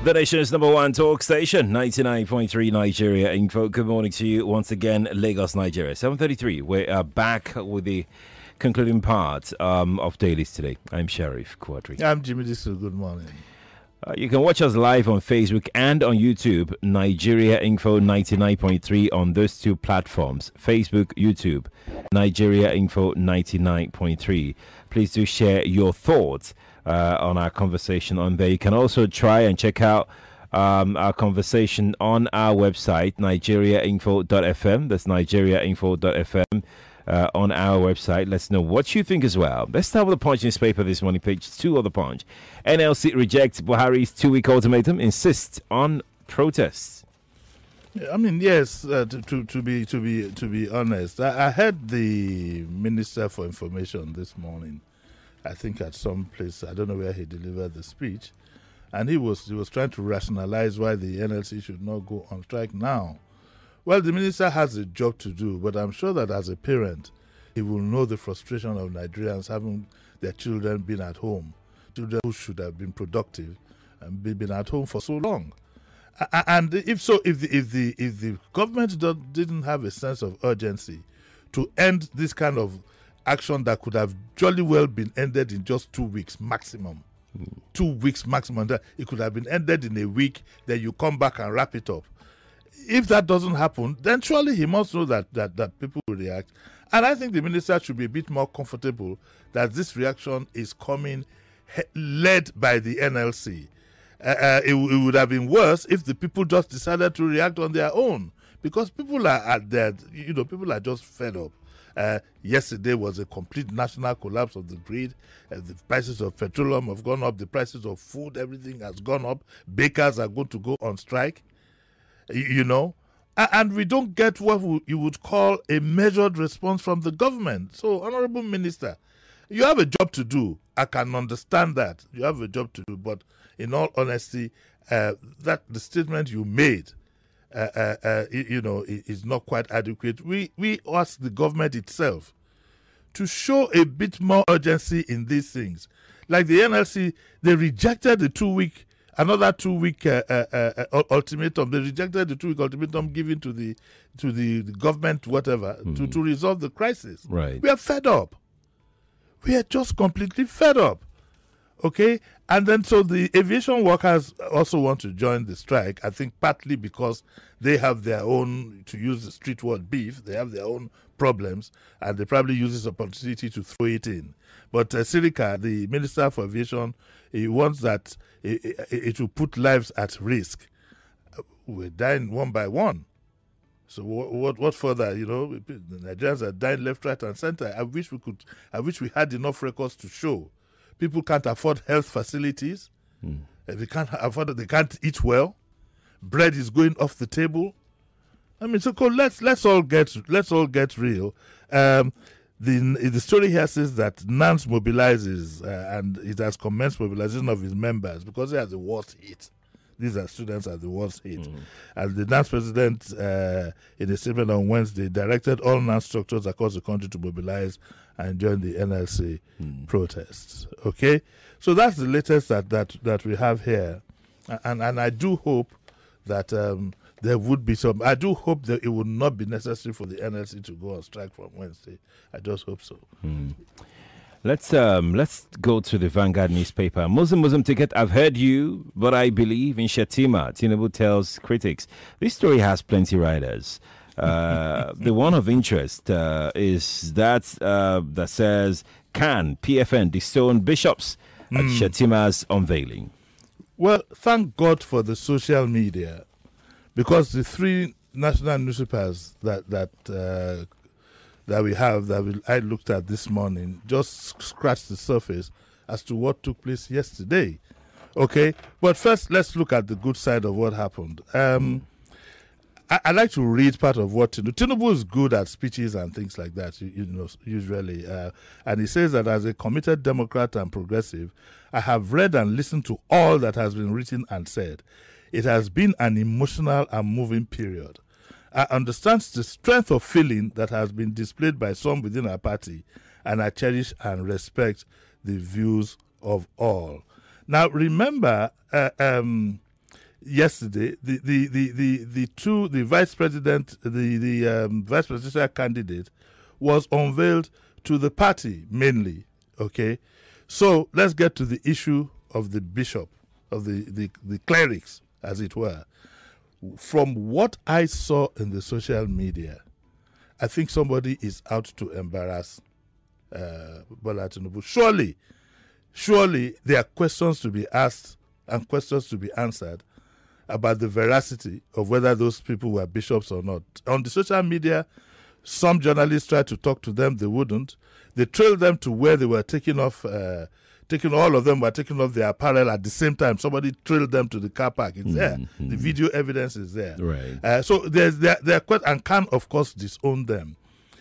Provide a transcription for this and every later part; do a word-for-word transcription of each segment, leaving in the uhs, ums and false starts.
The nation's number one talk station, ninety-nine point three Nigeria Info. Good morning to you once again, Lagos, Nigeria. seven thirty-three, we are back with the concluding part um, of Dailies today. I'm Sheriff Quadri. I'm Jimmy Disu. Good morning. Uh, you can watch us live on Facebook and on YouTube, Nigeria Info ninety-nine point three on those two platforms, Facebook, YouTube, Nigeria Info ninety-nine point three. Please do share your thoughts uh, on our conversation on there. You can also try and check out um, our conversation on our website, nigeria info dot f m. That's nigeria info dot f m. Uh, on our website. Let's know what you think as well. Let's start with the Punch newspaper this morning, page two of the Punch. N L C rejects Buhari's two-week ultimatum, insists on protests. I mean, yes. Uh, to, to to be to be to be honest, I, I heard the Minister for Information this morning. I think at some place, I don't know where he delivered the speech, and he was he was trying to rationalize why the N L C should not go on strike now. Well, the minister has a job to do, but I'm sure that as a parent, he will know the frustration of Nigerians having their children been at home, children who should have been productive and been at home for so long. And if so, if the if the if the government didn't have a sense of urgency to end this kind of action that could have jolly well been ended in just two weeks maximum, mm. two weeks maximum, that it could have been ended in a week. Then you come back and wrap it up. If that doesn't happen, then surely he must know that, that, that people will react. And I think the minister should be a bit more comfortable that this reaction is coming he- led by the N L C. Uh, uh, it, it would have been worse if the people just decided to react on their own, because people are at their, you know, people are just fed up. Uh, yesterday was a complete national collapse of the grid. Uh, the prices of petroleum have gone up. The prices of food, everything has gone up. Bakers are going to go on strike. You know, and we don't get what you would call a measured response from the government. So, Honorable Minister, you have a job to do. I can understand that. You have a job to do. But in all honesty, uh, that the statement you made, uh, uh, uh, you know, is not quite adequate. We, we ask the government itself to show a bit more urgency in these things. Like the N L C, they rejected the two-week Another two-week uh, uh, uh, ultimatum. They rejected the two-week ultimatum given to the to the, the government, whatever, mm. to, to resolve the crisis. Right. We are fed up. We are just completely fed up. Okay? And then so the aviation workers also want to join the strike, I think partly because they have their own, to use the street word, beef, they have their own problems, and they probably use this opportunity to throw it in. But uh, Sirika, the Minister for Aviation, he wants that it, it, it will put lives at risk. We're dying one by one. So what, what what further? You know, the Nigerians are dying left, right, and center. I wish we could. I wish we had enough records to show. People can't afford health facilities. Mm. They can't afford it. They can't eat well. Bread is going off the table. I mean, so let's let's all get let's all get real. Um, the the story here says that NANS mobilizes uh, and it has commenced mobilization of its members because they are the worst hit. These are students are the worst hit. Mm. And the NANS president, uh, in a statement on Wednesday, directed all NANS structures across the country to mobilize and join the N L C mm. protests. Okay, so that's the latest that that, that we have here, and and I do hope that um, there would be some. I do hope that it would not be necessary for the N L C to go on strike from Wednesday. I just hope so. Mm. Let's um let's go to the Vanguard newspaper. Muslim Muslim ticket. I've heard you, but I believe in Shatima. Tinubu tells critics. This story has plenty riders. Uh, the one of interest uh, is that uh, that says, can P F N disown bishops at mm. Shatima's unveiling? Well, thank God for the social media, because the three national newspapers that that uh, that we have that we, I looked at this morning just scratched the surface as to what took place yesterday. Okay, but first let's look at the good side of what happened. Um, mm. I, I like to read part of what Tinubu. Tinubu is good at speeches and things like that, you, you know, usually. Uh, and he says that as a committed Democrat and progressive, I have read and listened to all that has been written and said. It has been an emotional and moving period. I understand the strength of feeling that has been displayed by some within our party, and I cherish and respect the views of all. Now, remember, uh, um, yesterday, the the, the, the, the two, the vice president, the, the um, vice presidential candidate was unveiled to the party mainly, okay? So let's get to the issue of the bishop, of the, the, the clerics, as it were. From what I saw in the social media, I think somebody is out to embarrass uh, Bola Tinubu. Surely, surely there are questions to be asked and questions to be answered about the veracity of whether those people were bishops or not. On the social media, some journalists tried to talk to them, they wouldn't. They trailed them to where they were taking off, uh, taking all of them were taking off their apparel at the same time. Somebody trailed them to the car park. It's mm-hmm. there. The video evidence is there. Right. Uh, so there's there, there quite, and can, of course, disown them.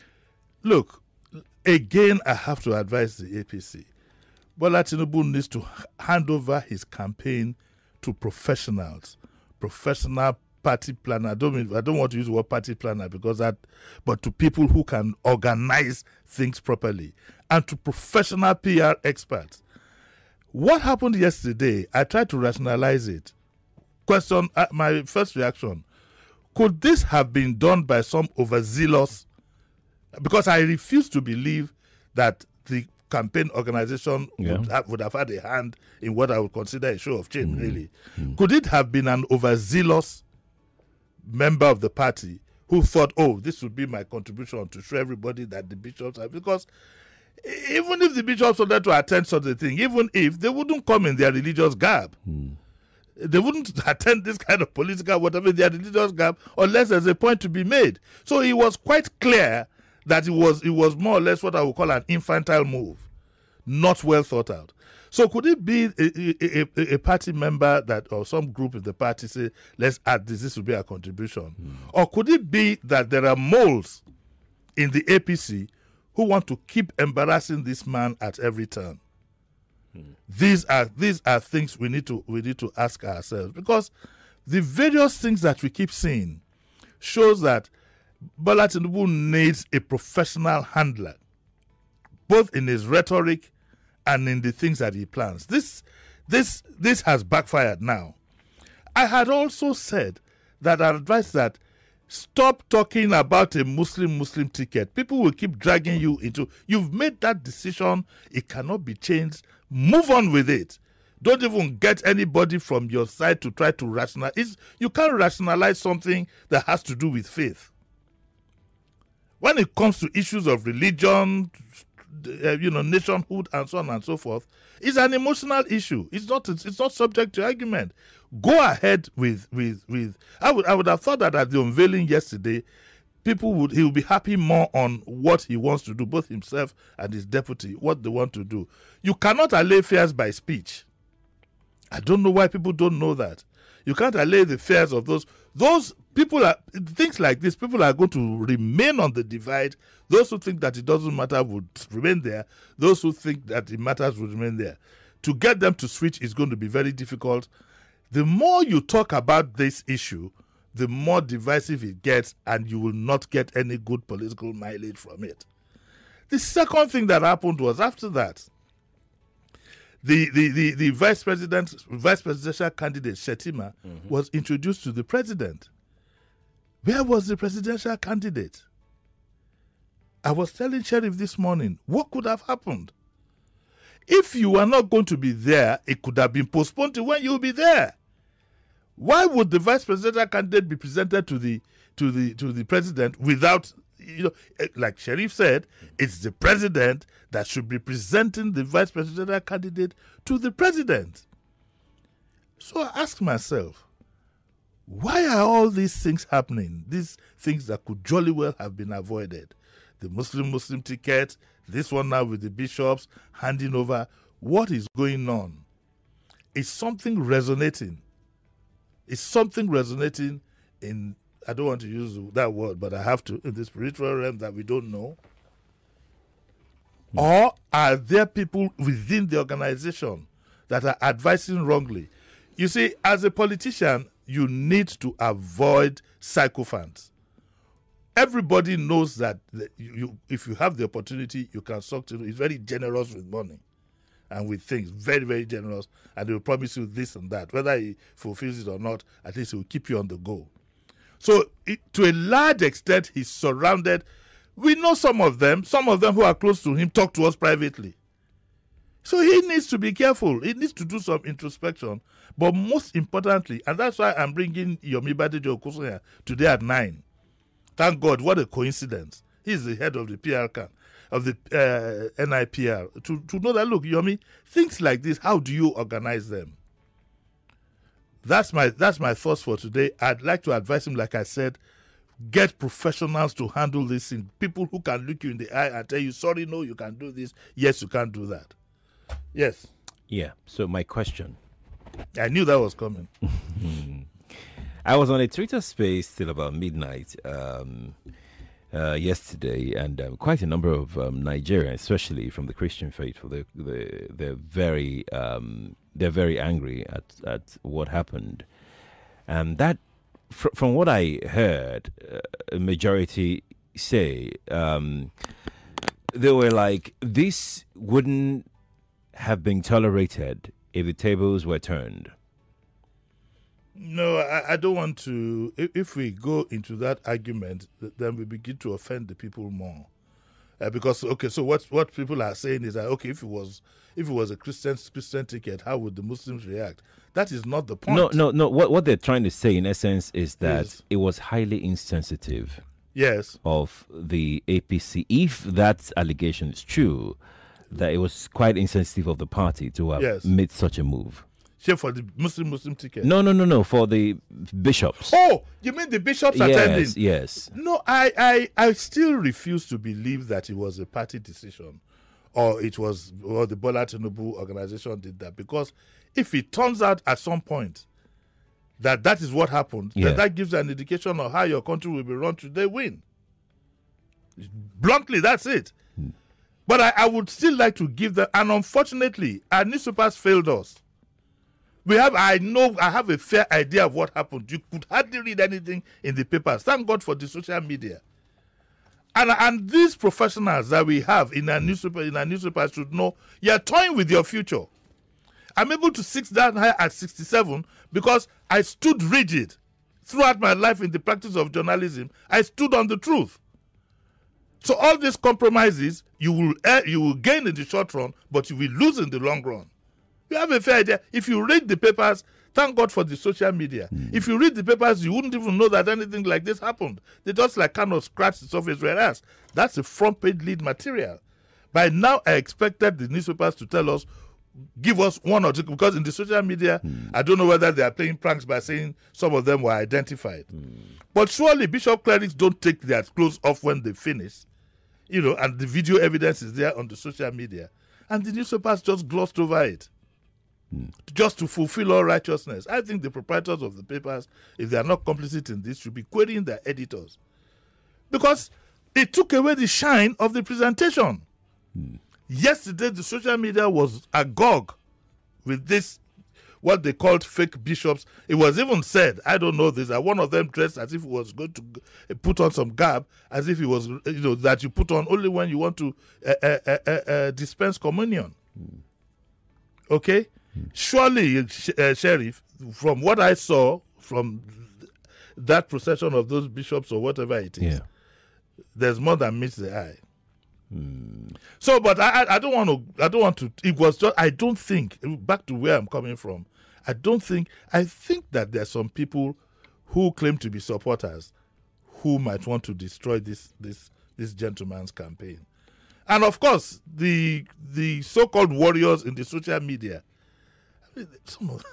Look, again, I have to advise the A P C. Bola Tinubu needs to hand over his campaign to professionals, professional party planner. I don't mean, I don't want to use the word party planner because that, but to people who can organize things properly, and to professional P R experts. What happened yesterday? I tried to rationalize it. Question: uh, my first reaction: could this have been done by some overzealous? Because I refuse to believe that the campaign organization yeah. would, have, would have had a hand in what I would consider a show of change, mm. really. Mm. Could it have been an overzealous member of the party who thought, oh, this would be my contribution to show everybody that the bishops are... Because even if the bishops wanted to attend such a thing, even if, they wouldn't come in their religious garb. Mm. They wouldn't attend this kind of political whatever in their religious garb unless there's a point to be made. So it was quite clear that it was it was more or less what I would call an infantile move, not well thought out. So could it be a, a, a party member that or some group in the party say, let's add this, this will be our contribution? Mm. Or could it be that there are moles in the A P C who want to keep embarrassing this man at every turn? Mm. These are these are things we need to we need to ask ourselves, because the various things that we keep seeing shows that Bola Tinubu needs a professional handler, both in his rhetoric and in the things that he plans. This, this, this has backfired now. I had also said that I advise that stop talking about a Muslim-Muslim ticket. People will keep dragging you into... You've made that decision. It cannot be changed. Move on with it. Don't even get anybody from your side to try to rationalize. You can't rationalize something that has to do with faith. When it comes to issues of religion, uh, you know, nationhood, and so on and so forth, it's an emotional issue. It's not. It's, it's not subject to argument. Go ahead with with with. I would I would have thought that at the unveiling yesterday, people would he would be happy more on what he wants to do, both himself and his deputy, what they want to do. You cannot allay fears by speech. I don't know why people don't know that. You can't allay the fears of those those. People are, things like this, people are going to remain on the divide. Those who think that it doesn't matter would remain there. Those who think that it matters would remain there. To get them to switch is going to be very difficult. The more you talk about this issue, the more divisive it gets, and you will not get any good political mileage from it. The second thing that happened was after that, the, the, the, the vice president, vice presidential candidate, Shettima, mm-hmm. was introduced to the president. Where was the presidential candidate? I was telling Sheriff this morning, what could have happened? If you were not going to be there, it could have been postponed to when you'll be there. Why would the vice presidential candidate be presented to the to the to the president without, you know, like Sheriff said, it's the president that should be presenting the vice presidential candidate to the president. So I ask myself, why are all these things happening? These things that could jolly well have been avoided. The Muslim-Muslim ticket, this one now with the bishops, handing over. What is going on? It's something resonating. It's something resonating in, I don't want to use that word, but I have to, in the spiritual realm that we don't know. Mm. Or are there people within the organization that are advising wrongly? You see, as a politician, you need to avoid sycophants. Everybody knows that the, you, if you have the opportunity, you can suck to it. It's very generous with money. and with things, very, very generous, and they will promise you this and that. Whether he fulfills it or not, at least he will keep you on the go. So it, to a large extent, he's surrounded. We know some of them, some of them who are close to him talk to us privately. So he needs to be careful. He needs to do some introspection. But most importantly, and that's why I'm bringing Yomi Badejo Okosun today at nine. Thank God, what a coincidence. He's the head of the P R C A N, of the uh, N I P R. To, to know that, look, Yomi, things like this, how do you organize them? That's my, that's my thoughts for today. I'd like to advise him, like I said, get professionals to handle this thing. People who can look you in the eye and tell you, sorry, no, you can do this. Yes, you can't do that. Yes. Yeah. So my question. I knew that was coming. I was on a Twitter space till about midnight um, uh, yesterday, and um, quite a number of um, Nigerians, especially from the Christian faithful, they, they, they're very um, they're very angry at, at what happened, and that, fr- from what I heard, uh, a majority say um, they were like, this wouldn't have been tolerated if the tables were turned. No, I, I don't want to. If, if we go into that argument, then we begin to offend the people more. Uh, because okay, so what what people are saying is that okay, if it was if it was a Christian Christian ticket, how would the Muslims react? That is not the point. No, no, no. What what they're trying to say, in essence, is that Yes. it was highly insensitive Yes. of the A P C. If that allegation is true, that it was quite insensitive of the party to have Yes. made such a move. Sure, for the Muslim Muslim ticket. No, no, no, no. For the bishops. Oh, you mean the bishops attending? Yes, yes. No, I, I, I still refuse to believe that it was a party decision, or it was, or the Bola Tinubu organization did that. Because if it turns out at some point that that is what happened, Yeah. then that gives an indication of how your country will be run should they win. Bluntly, that's it. Hmm. But I, I would still like to give them, and unfortunately, our newspapers failed us. We have, I know, I have a fair idea of what happened. You could hardly read anything in the papers. Thank God for the social media. And and these professionals that we have in our newspaper, in our newspapers should know you're toying with your future. I'm able to sit down here at sixty-seven because I stood rigid throughout my life in the practice of journalism. I stood on the truth. So all these compromises, you will uh, you will gain in the short run, but you will lose in the long run. You have a fair idea. If you read the papers, thank God for the social media. Mm. If you read the papers, you wouldn't even know that anything like this happened. They just like kind of scratch the surface, whereas that's a front page lead material. By now, I expected the newspapers to tell us, give us one or two, because in the social media, mm. I don't know whether they are playing pranks by saying some of them were identified. Mm. But surely bishop clerics don't take their clothes off when they finish, you know, and the video evidence is there on the social media. And the newspapers just glossed over it. Just to fulfill all righteousness. I think the proprietors of the papers, if they are not complicit in this, should be querying their editors. Because it took away the shine of the presentation. Mm. Yesterday, the social media was agog with this, what they called fake bishops. It was even said, I don't know this, that one of them dressed as if he was going to put on some garb, as if it was, you know, that you put on only when you want to uh, uh, uh, uh, dispense communion. Mm. Okay? Surely, uh, Sheriff, from what I saw from th- that procession of those bishops or whatever it is, yeah. there's more than meets the eye. Mm. So, but I, I don't want to. I don't want to. It was just. I don't think. Back to where I'm coming from. I don't think. I think that there are some people who claim to be supporters who might want to destroy this this this gentleman's campaign, and of course the the so-called warriors in the social media. Some of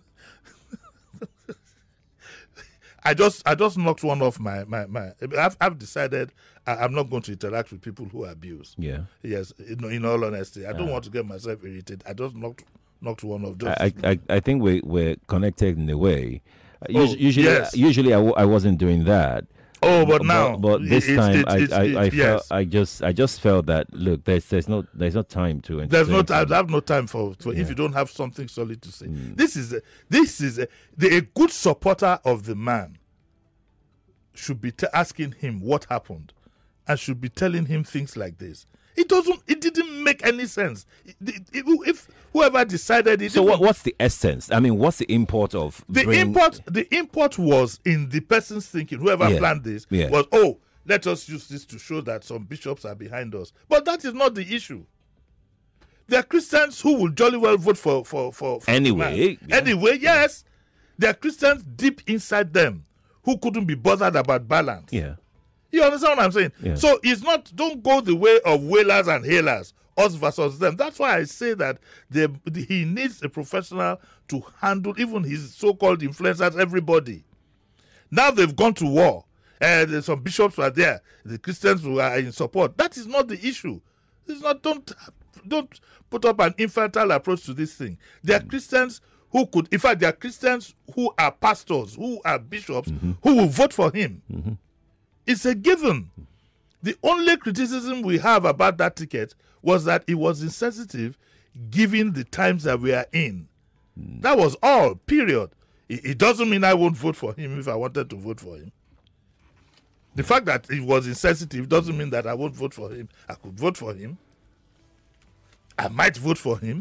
I just I just knocked one off my my, my I've, I've decided I, I'm not going to interact with people who abuse. Yeah. Yes. In, in all honesty, I don't uh, want to get myself irritated. I just knocked knocked one off. Just I, I I think we we're connected in a way. Uh, Oh, usually, yes. usually I, w- I wasn't doing that. Oh, but now, but, but this it's- time it's- I it's- I, I it's- felt yes. I just I just felt that look, there's there's no there's no time to There's no entertain time. I have no time for, for Yeah. if you don't have something solid to say. Mm. This is a, this is a, the, a good supporter of the man should be t- asking him what happened, and should be telling him things like this. It doesn't. It didn't make any sense. It- it- if whoever decided it. So even- what, what's the essence? I mean, what's the import of the bring- import? The import was in the person's thinking. Whoever Yeah. planned this Yeah. was, oh, let us use this to show that some bishops are behind us. But that is not the issue. There are Christians who will jolly well vote for for for, for Anyway, man. yeah. Anyway, yes, there are Christians deep inside them who couldn't be bothered about balance. Yeah. You understand what I'm saying? Yeah. So it's not, don't go the way of wailers and hailers, us versus them. That's why I say that the, the, he needs a professional to handle even his so-called influencers, everybody. Now they've gone to war. Uh, there's some bishops were there. The Christians who are in support. That is not the issue. It's not, don't, don't put up an infantile approach to this thing. There are Christians who could, in fact, there are Christians who are pastors, who are bishops, Mm-hmm. who will vote for him. Mm-hmm. It's a given. The only criticism we have about that ticket was that it was insensitive given the times that we are in. Mm. That was all, period. It, it doesn't mean I won't vote for him if I wanted to vote for him. The fact that it was insensitive doesn't mean that I won't vote for him. I could vote for him. I might vote for him.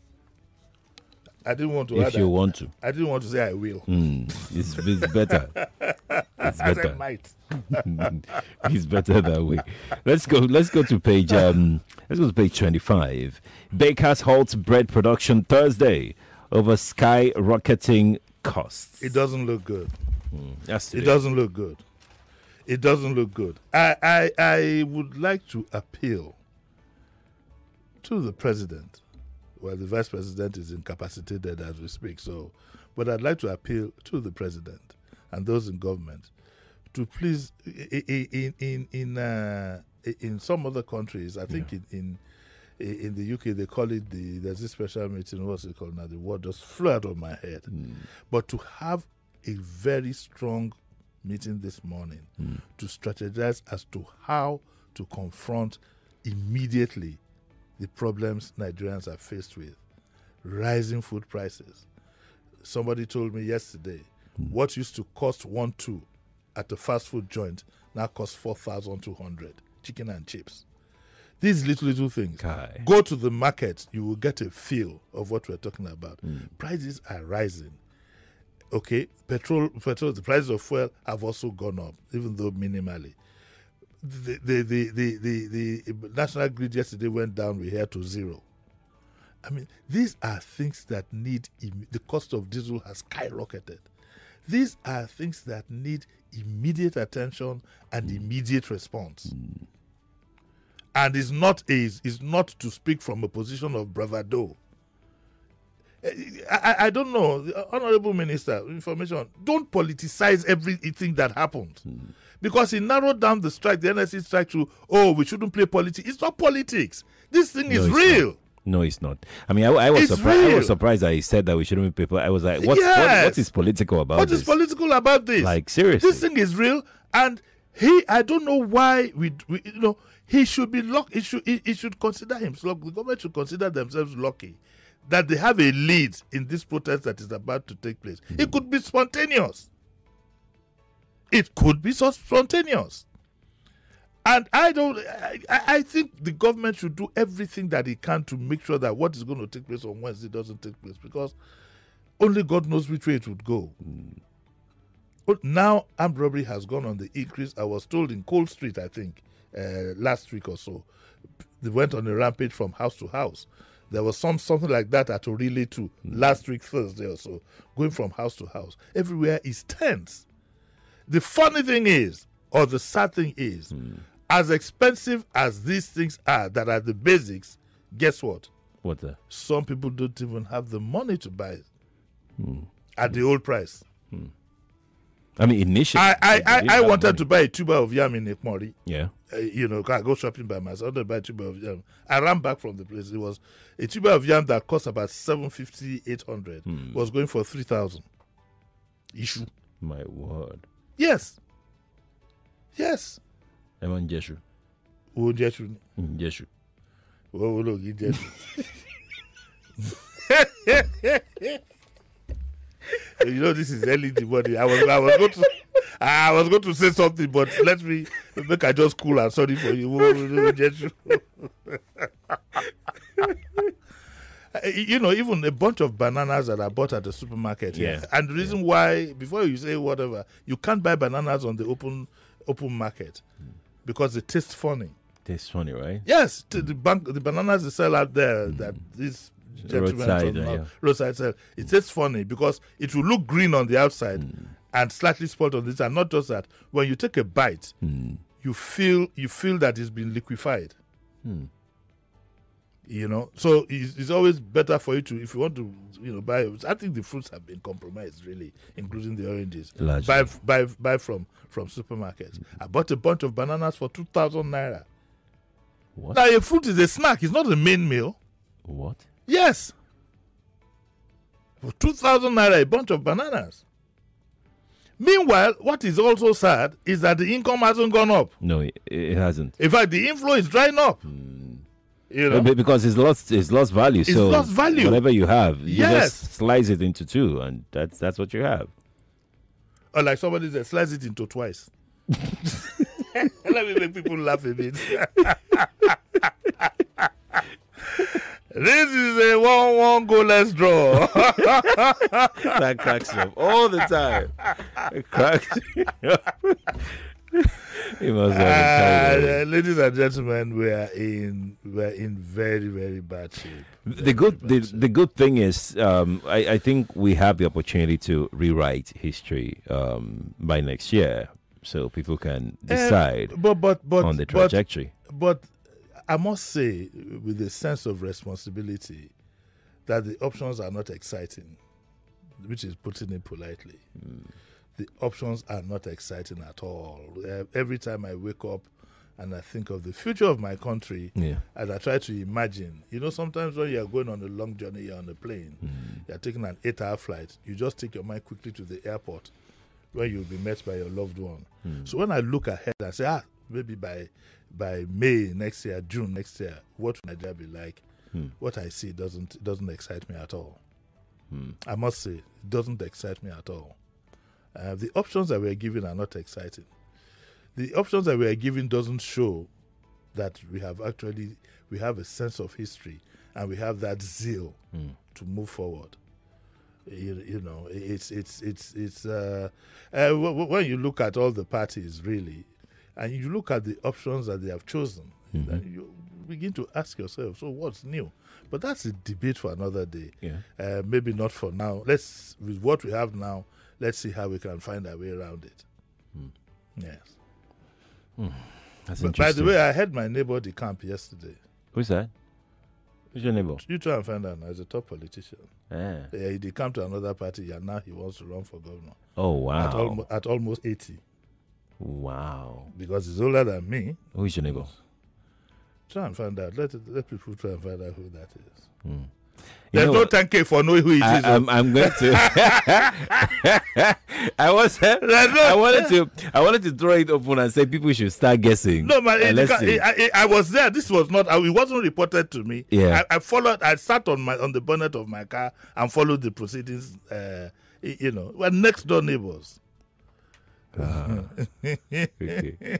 I didn't want to If add you that. want to. I didn't want to say I will. Mm, it's, it's better. It's I better. said might. It's better that way. Let's go. Let's go to page. Um, let's go to page twenty-five. Bakers halts bread production Thursday over skyrocketing costs. It doesn't look good. That's It doesn't look good. It doesn't look good. I, I I would like to appeal to the president. Well, the vice president is incapacitated as we speak. So, but I'd like to appeal to the president and those in government to please, in in in in, uh, in some other countries, I think Yeah. in, in in the U K they call it the there's this special meeting. What's it called now? The word just flew out of my head. Mm. But to have a very strong meeting this morning Mm. to strategize as to how to confront immediately the problems Nigerians are faced with. Rising food prices. Somebody told me yesterday, Mm. what used to cost one two at the fast food joint now costs four thousand two hundred. Chicken and chips. These little, little things. Kai. Go to the market, you will get a feel of what we're talking about. Mm. Prices are rising. Okay, petrol, petrol, the prices of fuel have also gone up, even though minimally. The the the the, the, the national grid yesterday went down. We here to zero. I mean, these are things that need Im- the cost of diesel has skyrocketed. These are things that need immediate attention and immediate response. And it's not is is not to speak from a position of bravado. I, I, I don't know, Honorable Minister, information. Don't politicize everything that happened. Mm. Because he narrowed down the strike, the N S C strike to, oh, we shouldn't play politics. It's not politics. This thing No, is it's real. not. No, it's not. I mean, I, I was It's surprised. I real. was surprised that he said that we shouldn't be people. I was like, what's, what, Yes. what is political about What this? is political about this? Like, seriously. This thing is real. And he, I don't know why, we, we you know, he should be lucky. He should, he, he should consider himself, the government should consider themselves lucky that they have a lead in this protest that is about to take place. Mm. It could be spontaneous. It could be so spontaneous. And I don't, I, I think the government should do everything that it can to make sure that what is going to take place on Wednesday doesn't take place, because only God knows which way it would go. Mm. But now armed robbery has gone on the increase. I was told in Cold Street, I think, uh, last week or so, they went on a rampage from house to house. There was some something like that at Orile too, mm. last week Thursday or so, going from house to house. Everywhere is tense. The funny thing is, or the sad thing is, mm. as expensive as these things are that are the basics, guess what? What's that? Some people don't even have the money to buy it mm. at the old price. Mm. I mean, initially, I I, I, I wanted money. to buy a tuber of yam in Ekmori. Yeah. Uh, you know, I go shopping by myself. I wanted to buy a tuber of yam. I ran back from the place. It was a tuber of yam that cost about seven fifty, eight hundred. Hmm. Was going for three thousand. Issue. My word. Yes. Yes. Eman Jeshu. Wo Jeshu. Jeshu. Wo wo lo gi Jeshu. You know, this is early in the morning. I was, I was going to, I was going to say something, but let me make I just cool and sorry for you. Wo wo lo Jeshu. You know, even a bunch of bananas that are bought at the supermarket. Yeah. And the reason yeah. why, before you say whatever, you can't buy bananas on the open open market mm. because it tastes funny. Tastes funny, right? Yes. Mm. The bank, the bananas they sell out there mm. that this gentleman roadside, on, uh, yeah. roadside sell, it tastes funny because it will look green on the outside mm. and slightly spoiled on this. And not just that, when you take a bite, mm. you feel you feel that it's been liquefied. Mm. You know, so it's, it's always better for you to, if you want to, you know, buy. I think the fruits have been compromised, really, including the oranges. Largely. Buy, buy, buy from from supermarkets. Mm-hmm. I bought a bunch of bananas for two thousand naira. What? Now, a fruit is a snack; it's not a main meal. What? Yes, for two thousand naira, a bunch of bananas. Meanwhile, what is also sad is that the income hasn't gone up. No, it, it hasn't. In fact, the inflow is drying up. Mm. You know? Because it's lost, it's lost value. It's so lost value. Whatever you have, you yes. just slice it into two, and that's that's what you have. Or like somebody said, slice it into twice. Let me make people laugh a bit. This is a one-one goal. Let's draw. That cracks me up all the time. It cracks me up. He must have uh, ladies and gentlemen, we are in we are in very very bad shape. Very, the good the, shape. the good thing is, um, I, I think we have the opportunity to rewrite history um, by next year, so people can decide uh, but, but, but, on the trajectory. But, but I must say, with a sense of responsibility, that the options are not exciting, which is putting it politely. Mm. The options are not exciting at all. Uh, every time I wake up and I think of the future of my country, yeah. and I try to imagine, you know, sometimes when you're going on a long journey, you're on a plane, mm. you're taking an eight-hour flight, you just take your mind quickly to the airport where you'll be met by your loved one. Mm. So when I look ahead and say, ah, maybe by by May next year, June next year, what will Nigeria be like? Mm. What I see doesn't doesn't excite me at all. Mm. I must say, it doesn't excite me at all. Uh, the options that we're given are not exciting. The options that we are given doesn't show that we have actually, we have a sense of history and we have that zeal mm. to move forward. You, you know, it's, it's, it's, it's, uh, uh, w- when you look at all the parties really, and you look at the options that they have chosen, mm-hmm. then you begin to ask yourself, so what's new? But that's a debate for another day. Yeah. Uh, maybe not for now. Let's, with what we have now, let's see how we can find our way around it. Mm. Yes. Mm. That's but by the way, I had my neighbor the camp yesterday. Who's that? Who's your neighbor? You try and find out now. He's a top politician. Yeah. Yeah, he decamped to another party and now he wants to run for governor. Oh, wow. At, almo- at almost eighty. Wow. Because he's older than me. Who's your neighbor? Try and find out. Let, let people try and find out who that is. Mm. You There's know no what? ten K for knowing who it I, is. I'm, I'm going to. I was. no, I wanted to. I wanted to throw it open and say people should start guessing. No, man. It, let's it, see. I, I, I was there. This was not. It wasn't reported to me. Yeah. I, I followed. I sat on my on the bonnet of my car and followed the proceedings. Uh, you know, we're next door neighbors. Uh, okay.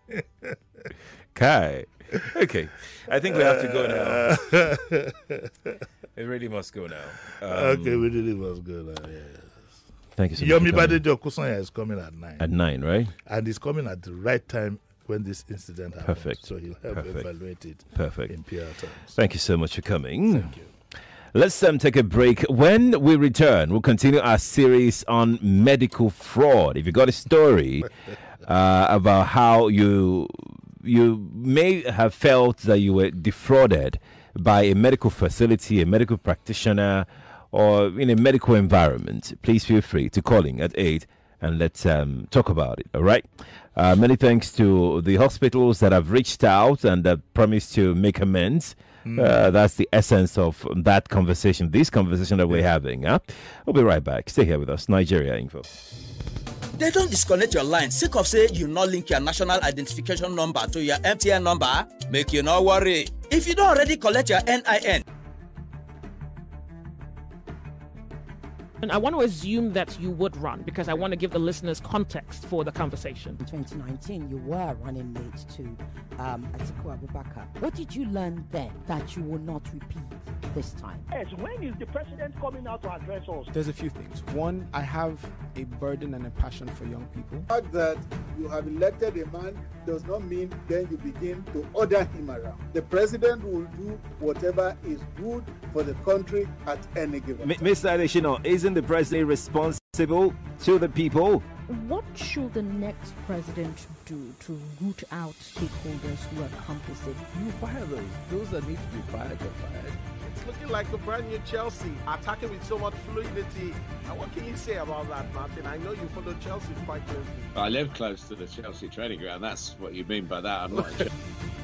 Kai. Okay, I think we have to go now. It really must go now. Um, okay, we really must go now. Yes. Thank you so much. Yomi Badejo Kusanya is coming at nine. At nine, right? And he's coming at the right time when this incident happened. Perfect. So he'll help Perfect. evaluate it. Perfect. In P R terms. Thank you so much for coming. Thank you. Let's um, take a break. When we return, we'll continue our series on medical fraud. If you got a story uh, about how you you may have felt that you were defrauded by a medical facility, a medical practitioner, or in a medical environment, please feel free to call in at eight and let's um, talk about it. All right. Uh, many thanks to the hospitals that have reached out and uh, promised to make amends. Mm. Uh, that's the essence of that conversation, this conversation that we're having. Huh? We'll be right back. Stay here with us. Nigeria Info. They don't disconnect your line. Sick of say you not link your national identification number to your M T N number. Make you not worry. If you don't already collect your N I N, And I want to assume that you would run because I want to give the listeners context for the conversation. In twenty nineteen, you were running mate to um, Atiku Abubakar. What did you learn then that you will not repeat this time? Yes, when is the president coming out to address us? There's a few things. One, I have a burden and a passion for young people. The fact that you have elected a man does not mean then you begin to order him around. The president will do whatever is good for the country at any given time. Mister Adesina, isn't the president responsible to the people? What should the next president do to root out stakeholders who are complicit? You fire those. Those that need to be fired get fired. It's looking like a brand new Chelsea, attacking with so much fluidity. And what can you say about that, Martin? I know you follow Chelsea quite closely. I live close to the Chelsea training ground. That's what you mean by that. I'm not.